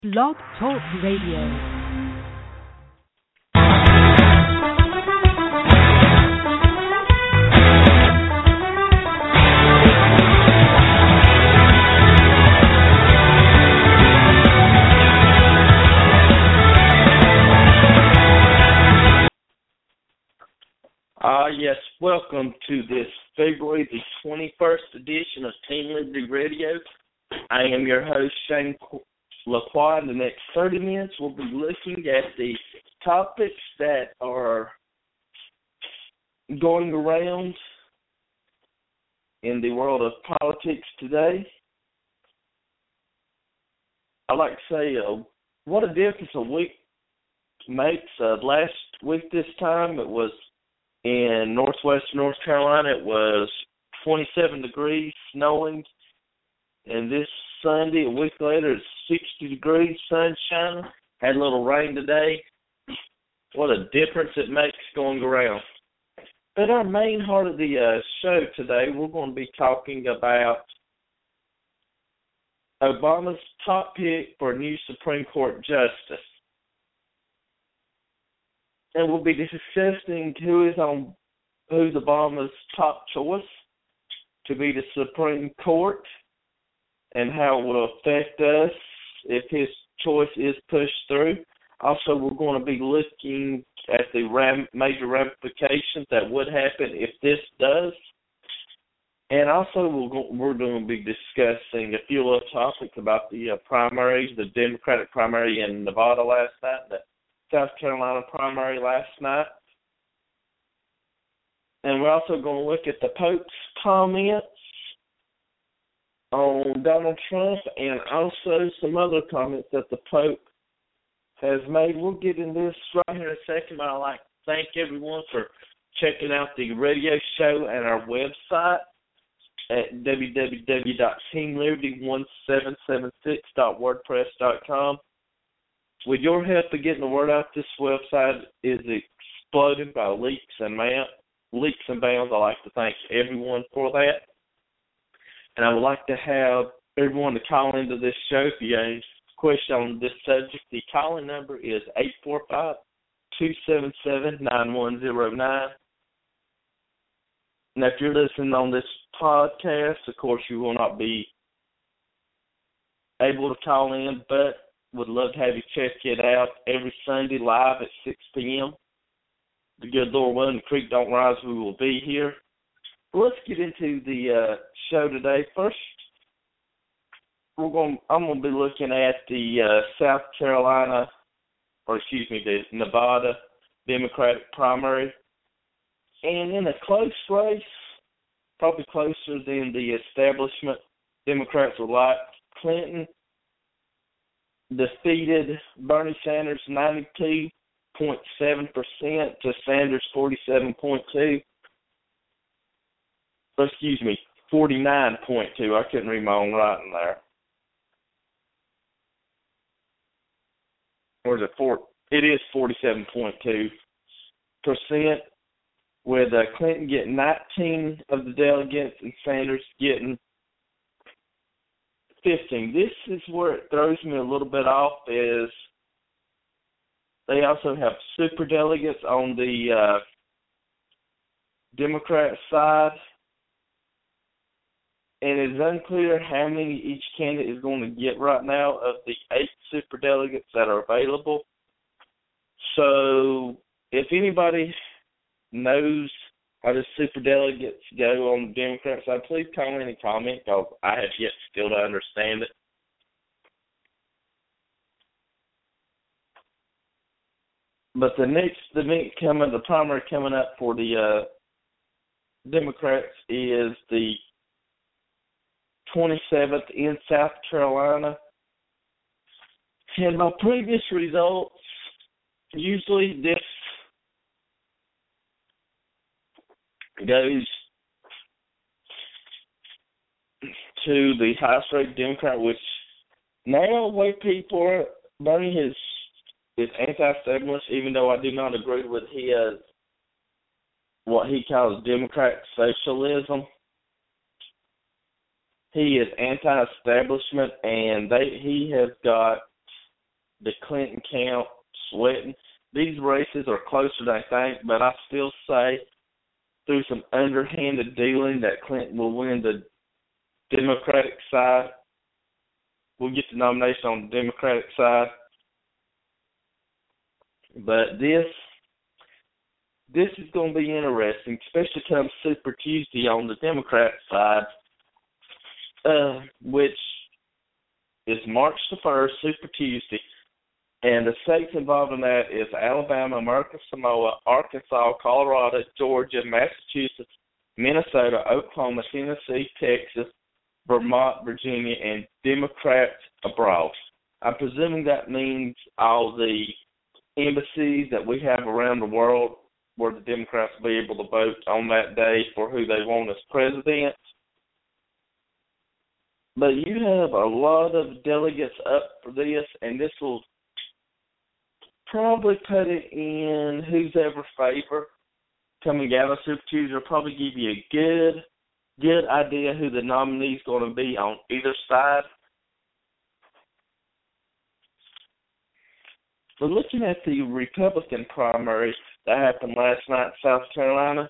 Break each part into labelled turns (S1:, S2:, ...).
S1: Blog Talk Radio.
S2: Yes, welcome to this February the 21st edition of Team Liberty Radio. I am your host, Shane Lacroix. In the next 30 minutes, we'll be looking at the topics that are going around in the world of politics today. I like to say, what a difference a week makes. Last week this time, it was in northwest North Carolina, it was 27 degrees, snowing. And this Sunday, a week later, it's 60 degrees, sunshine. Had a little rain today. What a difference it makes going around. But our main heart of the show today, we're going to be talking about Obama's top pick for a new Supreme Court justice. And we'll be discussing who's Obama's top choice to be the Supreme Court and how it will affect us if his choice is pushed through. Also, we're going to be looking at the major ramifications that would happen if this does. And also, we're going to be discussing a few other topics about the primaries, the Democratic primary in Nevada last night, the South Carolina primary last night. And we're also going to look at the Pope's comments on Donald Trump and also some other comments that the Pope has made. We'll get into this right here in a second, but I'd like to thank everyone for checking out the radio show and our website at www.teamliberty1776.wordpress.com. With your help in getting the word out, this website is exploded by leaps and bounds. I'd like to thank everyone for that. And I would like to have everyone to call into this show if you have any question on this subject. The calling number is 845-277-9109. Now, if you're listening on this podcast, of course, you will not be able to call in, but would love to have you check it out every Sunday live at 6 p.m. The good Lord willing, the creek don't rise, we will be here. Let's get into the show today. First, I'm going to be looking at the the Nevada Democratic primary. And in a close race, probably closer than the establishment Democrats would like, Clinton defeated Bernie Sanders 92.7% to Sanders 47.2%. 49.2%. I couldn't read my own writing there. Or is it 4? It is 47.2%, with Clinton getting 19 of the delegates and Sanders getting 15. This is where it throws me a little bit off, is they also have super delegates on the Democrat side, and it's unclear how many each candidate is going to get right now of the 8 super delegates that are available. So if anybody knows how the super delegates go on the Democrat side, please call in and comment, because I have yet still to understand it. But the primary coming up for the Democrats is the 27th in South Carolina. And my previous results, usually this goes to the highest rated Democrat, which now the way people are, Bernie is anti-establishment, even though I do not agree with his what he calls Democrat socialism. He is anti-establishment, and he has got the Clinton camp sweating. These races are closer than I think, but I still say through some underhanded dealing that Clinton will win the Democratic side. We'll get the nomination on the Democratic side. But this is going to be interesting, especially come Super Tuesday on the Democrat side, which is March the 1st, Super Tuesday. And the states involved in that is Alabama, American Samoa, Arkansas, Colorado, Georgia, Massachusetts, Minnesota, Oklahoma, Tennessee, Texas, Vermont, Virginia, and Democrats abroad. I'm presuming that means all the embassies that we have around the world where the Democrats will be able to vote on that day for who they want as president. But you have a lot of delegates up for this, and this will probably put it in who's ever favor coming out of Super Tuesday. Will probably give you a good idea who the nominee is going to be on either side. But looking at the Republican primaries that happened last night in South Carolina,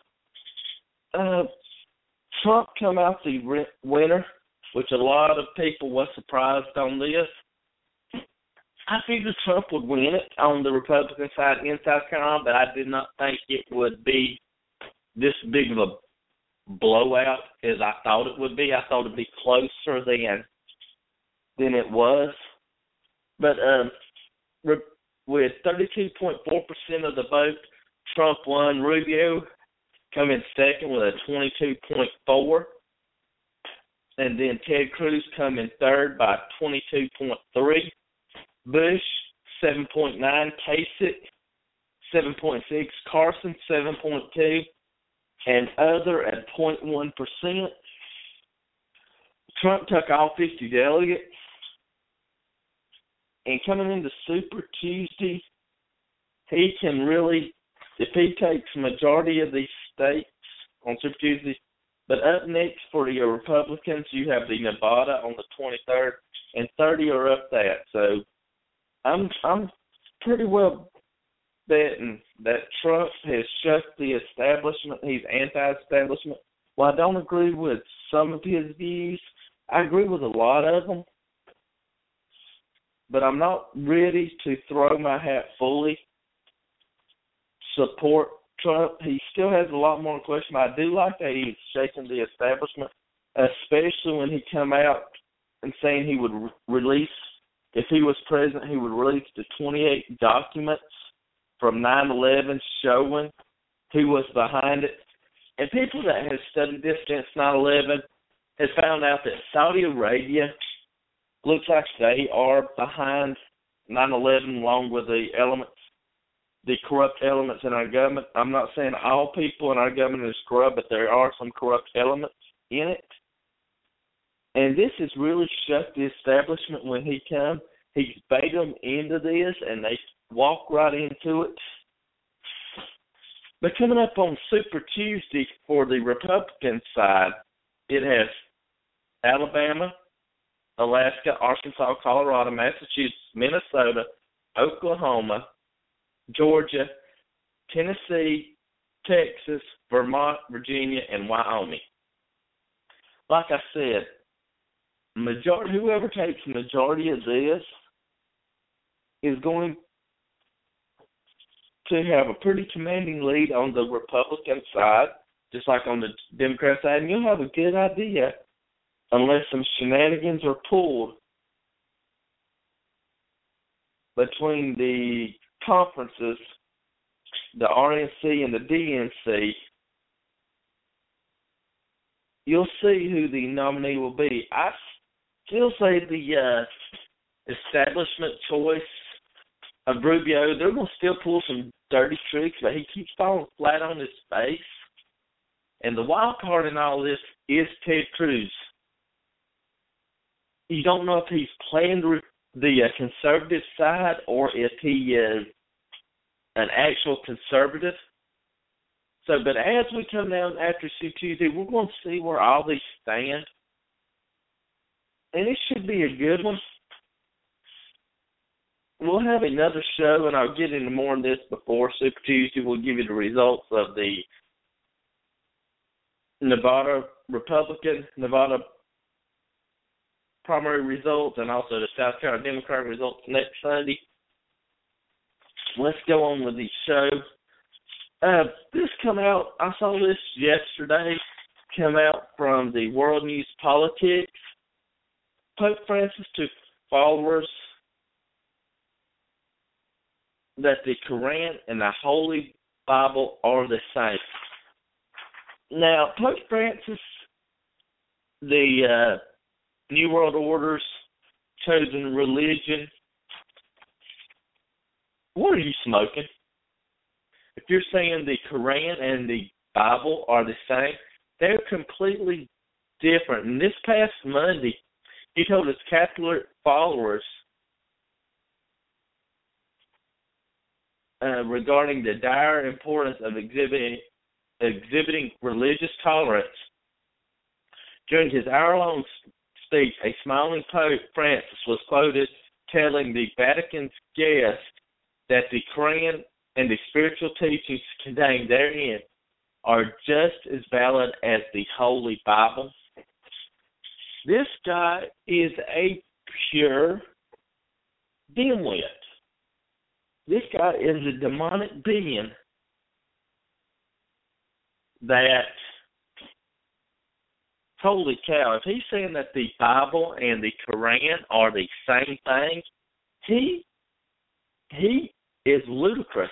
S2: Trump come out the winner, which a lot of people were surprised on this. I figured Trump would win it on the Republican side in South Carolina, but I did not think it would be this big of a blowout as I thought it would be. I thought it would be closer than it was. But with 32.4% of the vote, Trump won. Rubio come in second with a 22.4%. And then Ted Cruz come in third by 22.3%. Bush, 7.9%. Kasich, 7.6%. Carson, 7.2%. And other at 0.1%. Trump took all 50 delegates. And coming into Super Tuesday, he can really, if he takes majority of these states on Super Tuesday, but up next for the Republicans, you have the Nevada on the 23rd, and 30 are up that. So I'm pretty well betting that Trump has shut the establishment. He's anti-establishment. While I don't agree with some of his views, I agree with a lot of them. But I'm not ready to throw my hat fully, support Trump. He still has a lot more question. I do like that he's shaking the establishment, especially when he come out and saying he would release, if he was president, he would release the 28 documents from 9/11 showing who was behind it. And people that have studied this since 9/11 have found out that Saudi Arabia looks like they are behind 9/11 along with the corrupt elements in our government. I'm not saying all people in our government is corrupt, but there are some corrupt elements in it. And this has really shut the establishment when he come. He's bait them into this, and they walk right into it. But coming up on Super Tuesday for the Republican side, it has Alabama, Alaska, Arkansas, Colorado, Massachusetts, Minnesota, Oklahoma, Georgia, Tennessee, Texas, Vermont, Virginia, and Wyoming. Like I said, whoever takes the majority of this is going to have a pretty commanding lead on the Republican side, just like on the Democrat side, and you'll have a good idea, unless some shenanigans are pulled between the conferences, the RNC and the DNC, you'll see who the nominee will be. I still say the establishment choice of Rubio, they're going to still pull some dirty tricks, but he keeps falling flat on his face. And the wild card in all this is Ted Cruz. You don't know if he's playing the conservative side or if he is an actual conservative. So, but as we come down after Super Tuesday, we're going to see where all these stand. And it should be a good one. we'll have another show, and I'll get into more on this before Super Tuesday. We'll give you the results of the Nevada primary results, and also the South Carolina Democratic results next Sunday. Let's go on with the show. This come out, I saw this yesterday, come out from the World News Politics. Pope Francis to followers that the Quran and the Holy Bible are the same. Now, Pope Francis, the New World Order's chosen religion, what are you smoking? If you're saying the Quran and the Bible are the same, they're completely different. And this past Monday, he told his Catholic followers regarding the dire importance of exhibiting religious tolerance. During his hour-long speech, a smiling Pope Francis was quoted telling the Vatican's guests that the Quran and the spiritual teachings contained therein are just as valid as the Holy Bible. This guy is a pure dimwit. This guy is a demonic being that, holy cow, if he's saying that the Bible and the Quran are the same thing, he is ludicrous.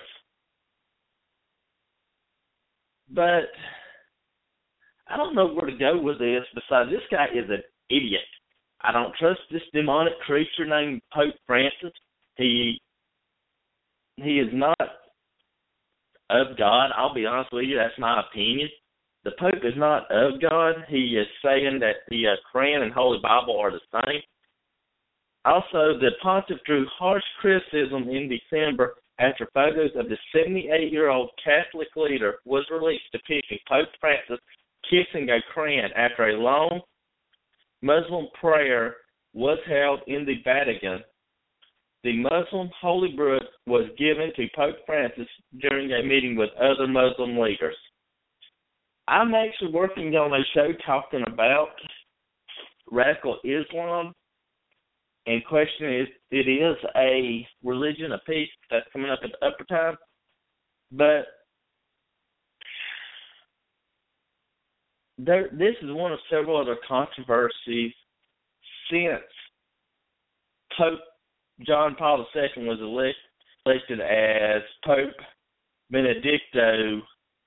S2: But I don't know where to go with this besides this guy is an idiot. I don't trust this demonic creature named Pope Francis. He is not of God. I'll be honest with you, that's my opinion. The Pope is not of God. He is saying that the Quran and Holy Bible are the same. Also, the pontiff drew harsh criticism in December after photos of the 78-year-old Catholic leader was released depicting Pope Francis kissing a Quran after a long Muslim prayer was held in the Vatican. The Muslim Holy Book was given to Pope Francis during a meeting with other Muslim leaders. I'm actually working on a show talking about radical Islam, and question is, it is a religion of peace that's coming up at the upper time, but this is one of several other controversies since Pope John Paul II was elected as Pope Benedicto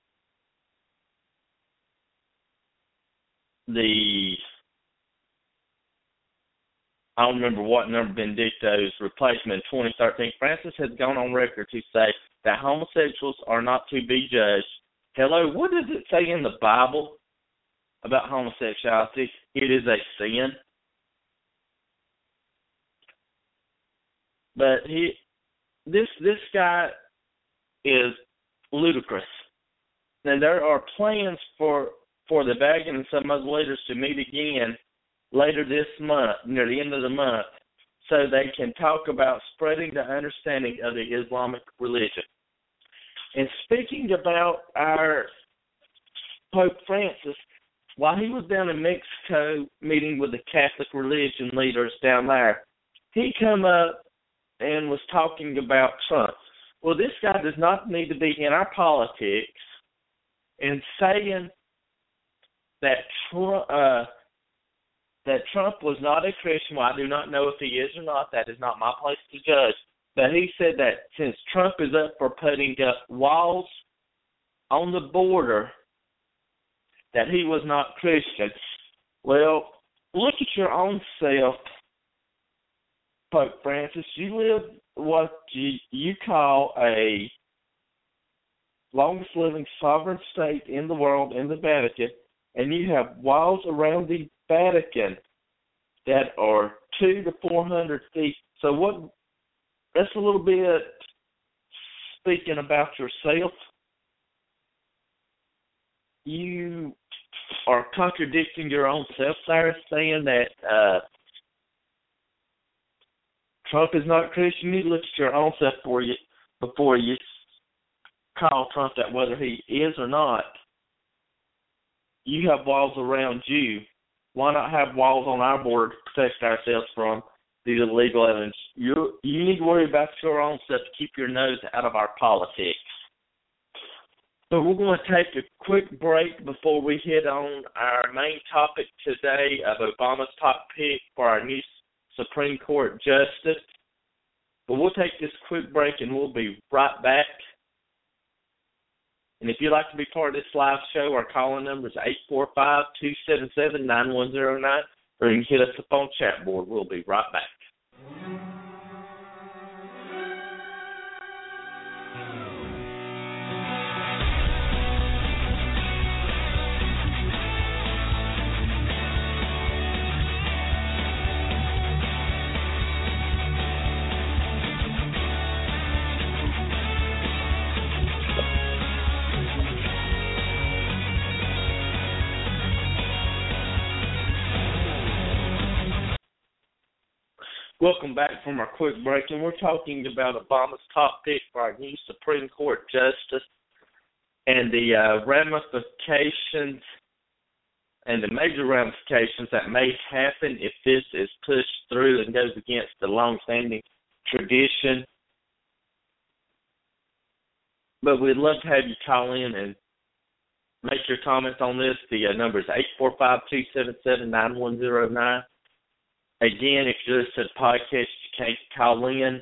S2: I don't remember what number Benedicto's replacement in 2013. Francis has gone on record to say that homosexuals are not to be judged. Hello, what does it say in the Bible about homosexuality? It is a sin. But this guy is ludicrous. And there are plans for the Vatican and some other leaders to meet again later this month, near the end of the month, so they can talk about spreading the understanding of the Islamic religion. And speaking about our Pope Francis, while he was down in Mexico meeting with the Catholic religion leaders down there, he come up and was talking about Trump. Well, this guy does not need to be in our politics and saying that Trump was not a Christian. Well, I do not know if he is or not. That is not my place to judge. But he said that since Trump is up for putting up walls on the border, that he was not Christian. Well, look at your own self, Pope Francis. You live what you call a longest living sovereign state in the world, in the Vatican, and you have walls around the Vatican that are 200 to 400 feet. So that's a little bit speaking about yourself. You are contradicting your own self there, saying that Trump is not Christian. You need to look at your own self before you call Trump that, whether he is or not. You have walls around you. Why not have walls on our border to protect ourselves from these illegal aliens? You need to worry about your own stuff to keep your nose out of our politics. So we're going to take a quick break before we hit on our main topic today of Obama's top pick for our new Supreme Court Justice. But we'll take this quick break and we'll be right back. And if you'd like to be part of this live show, our calling number is 845-277-9109, or you can hit us up on chat board. We'll be right back. Welcome back from our quick break, and we're talking about Obama's top pick for our new Supreme Court Justice and the ramifications and the major ramifications that may happen if this is pushed through and goes against the long-standing tradition. But we'd love to have you call in and make your comments on this. The number is 845-277-9109. Again, if you're listening to the podcast, you can't call in.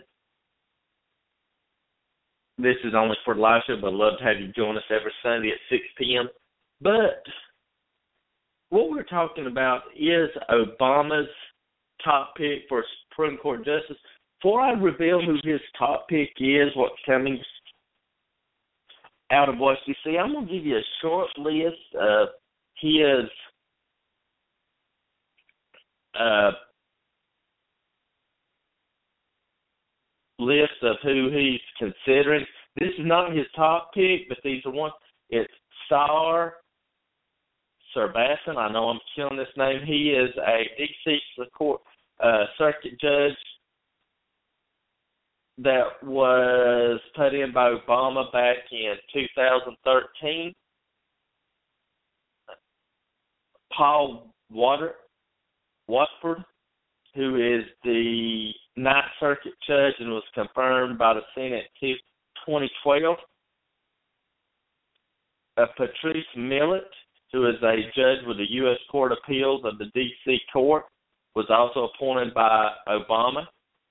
S2: This is only for the live show, but I'd love to have you join us every Sunday at 6 p.m. But what we're talking about is Obama's top pick for Supreme Court Justice. Before I reveal who his top pick is, what's coming out of Washington, D.C., I'm going to give you a short list of his list of who he's considering. This is not his top pick, but these are ones. It's Sar Sarbasan. I know I'm killing this name. He is a D.C. Circuit Judge that was put in by Obama back in 2013. Paul Watford, who is the Ninth Circuit Judge and was confirmed by the Senate in 2012. Patrice Millett, who is a judge with the U.S. Court of Appeals of the D.C. Court, was also appointed by Obama.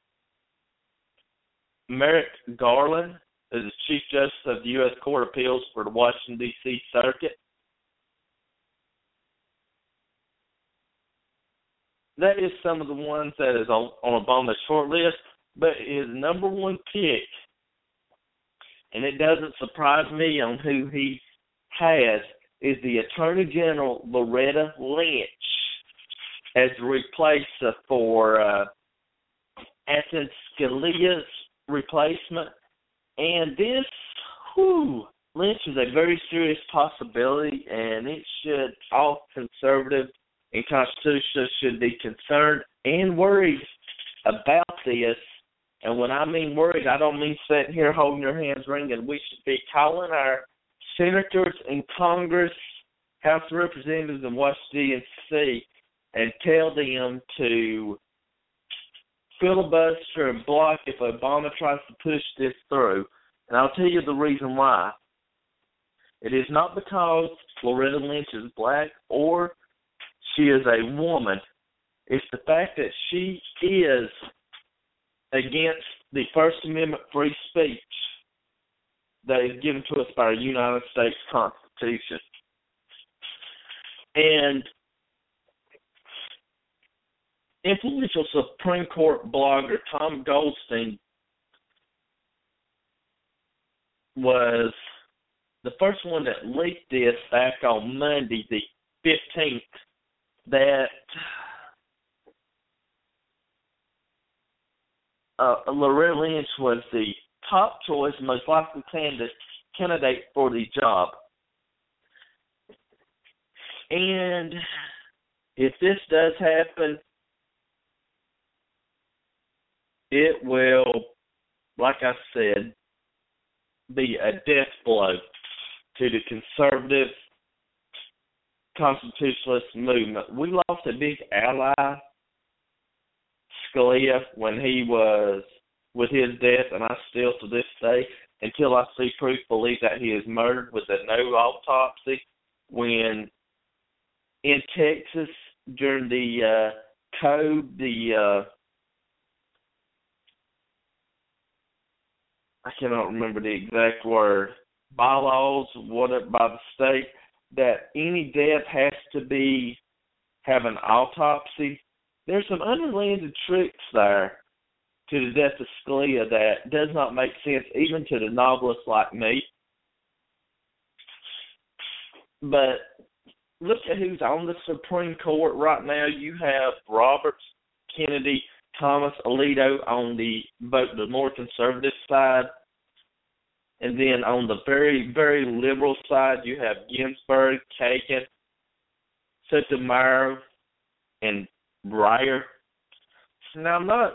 S2: Merrick Garland is the Chief Justice of the U.S. Court of Appeals for the Washington, D.C. Circuit. That is some of the ones that is on Obama's short list, but his number one pick, and it doesn't surprise me on who he has, is the Attorney General Loretta Lynch as the replacer for Antonin Scalia's replacement. And this, Lynch is a very serious possibility, and it should, all conservative and constitutionalists should be concerned and worried about this. And when I mean worried, I don't mean sitting here holding your hands ringing. We should be calling our senators in Congress, House of Representatives in Washington, D.C., and tell them to filibuster and block if Obama tries to push this through. And I'll tell you the reason why. It is not because Loretta Lynch is black or she is a woman. It's the fact that she is against the First Amendment free speech that is given to us by our United States Constitution. And influential Supreme Court blogger Tom Goldstein was the first one that leaked this back on Monday, the 15th, that Loretta Lynch was the top choice, most likely candidate for the job. And if this does happen, it will, like I said, be a death blow to the conservative constitutionalist movement. We lost a big ally, Scalia, when he was with his death, and I still, to this day, until I see proof, believe that he is murdered with a no autopsy. When in Texas during the code, I cannot remember the exact word, bylaws, whatever, by the state, that any death has to have an autopsy. There's some underhanded tricks there to the death of Scalia that does not make sense even to the novelists like me. But look at who's on the Supreme Court right now. You have Roberts, Kennedy, Thomas, Alito on the more conservative side. And then on the very, very liberal side, you have Ginsburg, Kagan, Sotomayor, and Breyer. Now, I'm not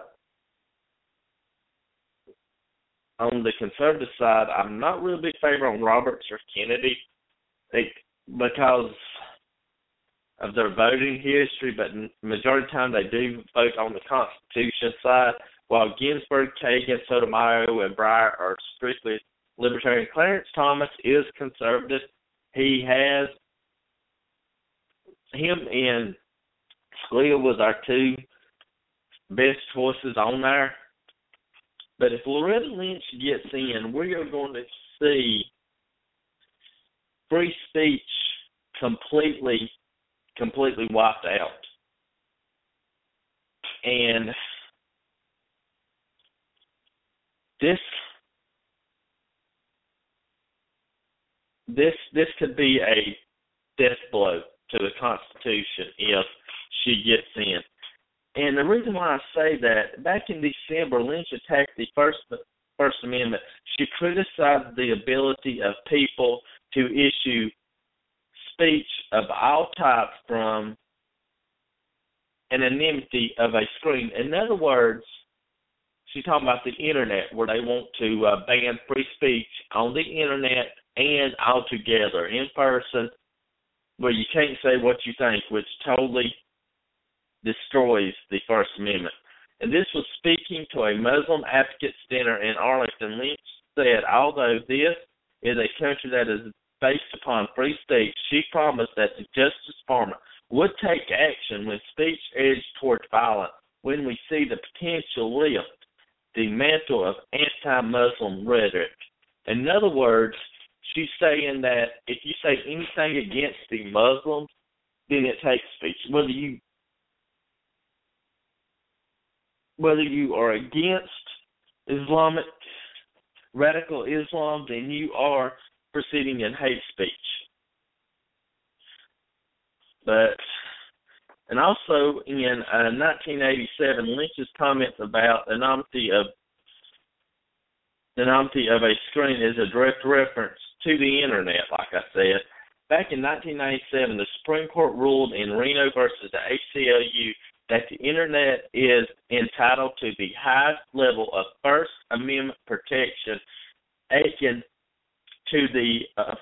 S2: on the conservative side. I'm not really a big favor on Roberts or Kennedy because of their voting history, but majority of the time they do vote on the Constitution side, while Ginsburg, Kagan, Sotomayor, and Breyer are strictly libertarian. Clarence Thomas is conservative. He has him and Scalia was our two best choices on there. But if Loretta Lynch gets in, we are going to see free speech completely wiped out. And this could be a death blow to the Constitution if she gets in. And the reason why I say that, back in December, Lynch attacked the First Amendment. She criticized the ability of people to issue speech of all types from anonymity of a screen. In other words, she's talking about the Internet, where they want to ban free speech on the Internet and altogether, in person, where you can't say what you think, which totally destroys the First Amendment. And this was speaking to a Muslim advocates dinner in Arlington. Lynch said, although this is a country that is based upon free speech, she promised that the Justice Department would take action when speech edged towards violence, when we see the potential lift the mantle of anti-Muslim rhetoric. In other words, she's saying that if you say anything against the Muslims, then it takes speech. Whether you are against radical Islam, then you are proceeding in hate speech. And also in 1987, Lynch's comments about the anonymity of a screen is a direct reference to the Internet, like I said. Back in 1997, the Supreme Court ruled in Reno versus the ACLU that the Internet is entitled to the highest level of First Amendment protection akin to the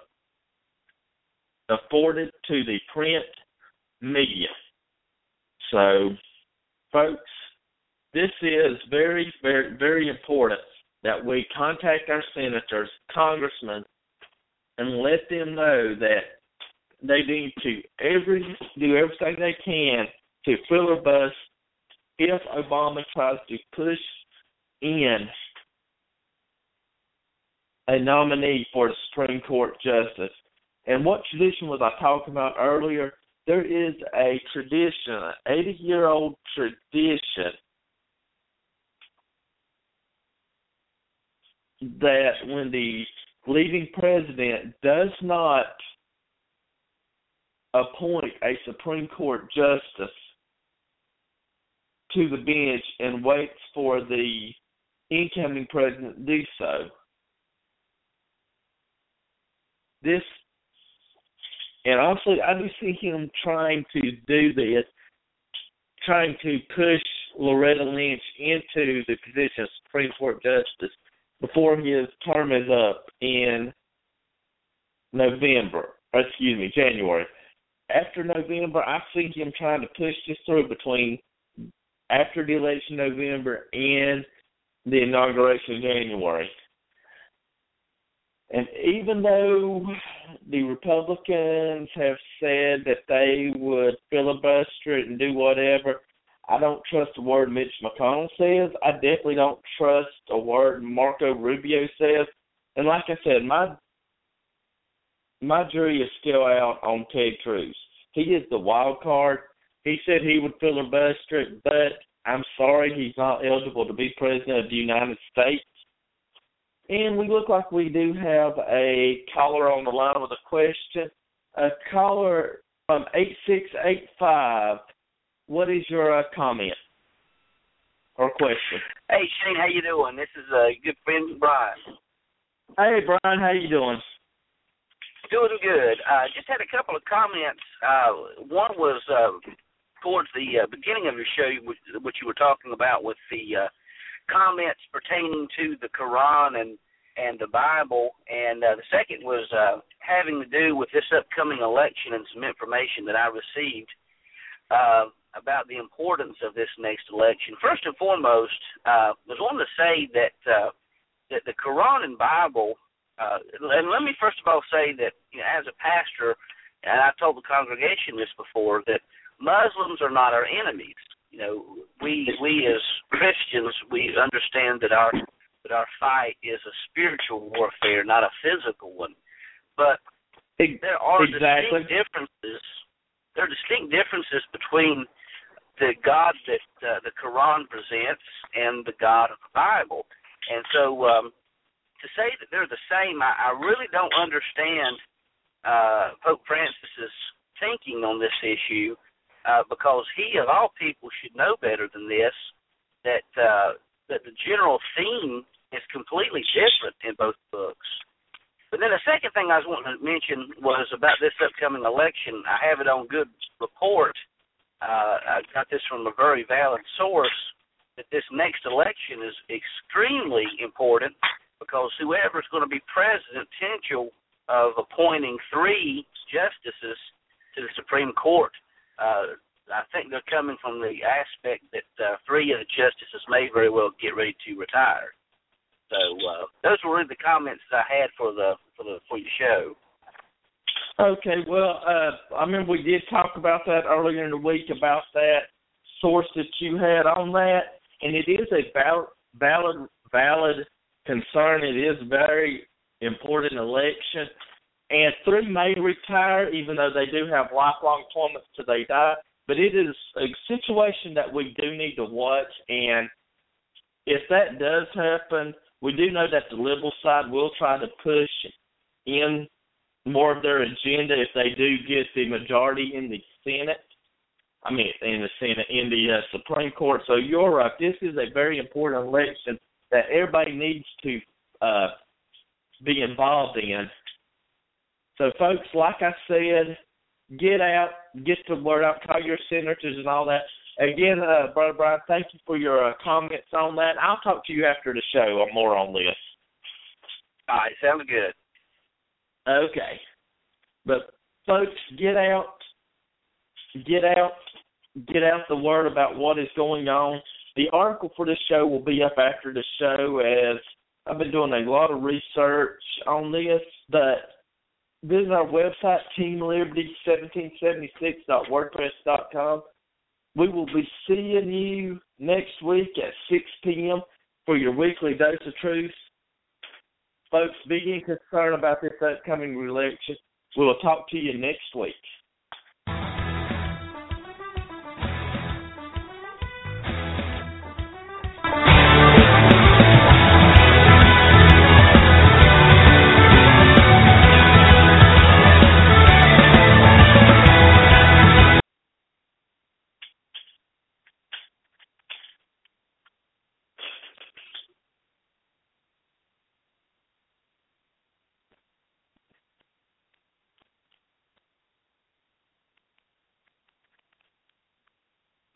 S2: afforded to the print media. So, folks, this is very, very, very important that we contact our senators, congressmen, and let them know that they need to do everything they can to filibuster if Obama tries to push in a nominee for the Supreme Court justice. And what tradition was I talking about earlier? There is a tradition, an 80-year-old tradition, that when the leading president does not appoint a Supreme Court justice to the bench and waits for the incoming president to do so, and also I do see him trying to do this, trying to push Loretta Lynch into the position of Supreme Court Justice before his term is up in January. After November, I see him trying to push this through between after the election in November and the inauguration in January. And even though the Republicans have said that they would filibuster it and do whatever, I don't trust a word Mitch McConnell says. I definitely don't trust a word Marco Rubio says. And like I said, my jury is still out on Ted Cruz. He is the wild card. He said he would filibuster it, but I'm sorry, he's not eligible to be president of the United States. And we look like we do have a caller on the line with a question. A caller from 8685. What is your comment or question?
S3: Hey, Shane, how you doing? This is a good friend, Brian.
S2: Hey, Brian, how you doing?
S3: Doing good. Just had a couple of comments. One was towards the beginning of your show, what you were talking about with the comments pertaining to the Quran and the Bible, and the second was having to do with this upcoming election and some information that I received about the importance of this next election. First and foremost, I was wanting to say that the Quran and Bible, and let me first of all say that, you know, as a pastor, and I told the congregation this before, that Muslims are not our enemies. You know, we as Christians, we understand that our fight is a spiritual warfare, not a physical one. But there are distinct differences. There are distinct differences between the God that the Quran presents and the God of the Bible. And so to say that they're the same, I really don't understand Pope Francis's thinking on this issue, because he, of all people, should know better than this, that the general theme is completely different in both books. But then the second thing I was wanting to mention was about this upcoming election. I have it on good report. I got this from a very valid source, that this next election is extremely important because whoever is going to be president, potential of appointing 3 justices to the Supreme Court. I think they're coming from the aspect that 3 of the justices may very well get ready to retire. So those were really the comments that I had for your show.
S2: Okay, well, I remember we did talk about that earlier in the week, about that source that you had on that, and it is a valid concern. It is a very important election, and 3 may retire, even though they do have lifelong appointments till they die, but it is a situation that we do need to watch, and if that does happen, we do know that the liberal side will try to push in more of their agenda if they do get the majority in the Senate. In the Supreme Court. So you're right. This is a very important election that everybody needs to be involved in. So, folks, like I said, get out, get the word out, call your senators and all that. Again, Brother Brian, thank you for your comments on that. I'll talk to you after the show more on this.
S3: All right, sounds good.
S2: Okay. But, folks, get out the word about what is going on. The article for this show will be up after the show, as I've been doing a lot of research on this, but visit our website, teamliberty1776.wordpress.com. We will be seeing you next week at 6 p.m. for your weekly dose of truth. Folks, be concerned about this upcoming election. We will talk to you next week.